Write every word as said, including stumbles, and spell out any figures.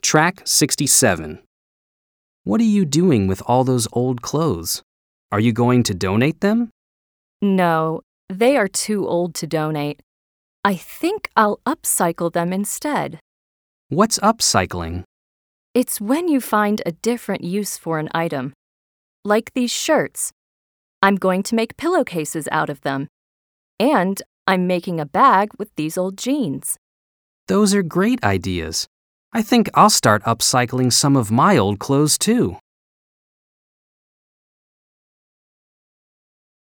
Track sixty-seven. What are you doing with all those old clothes? Are you going to donate them? No, they are too old to donate. I think I'll upcycle them instead. What's upcycling? It's when you find a different use for an item. Like these shirts. I'm going to make pillowcases out of them. And I'm making a bag with these old jeans. Those are great ideas. I think I'll start upcycling some of my old clothes too.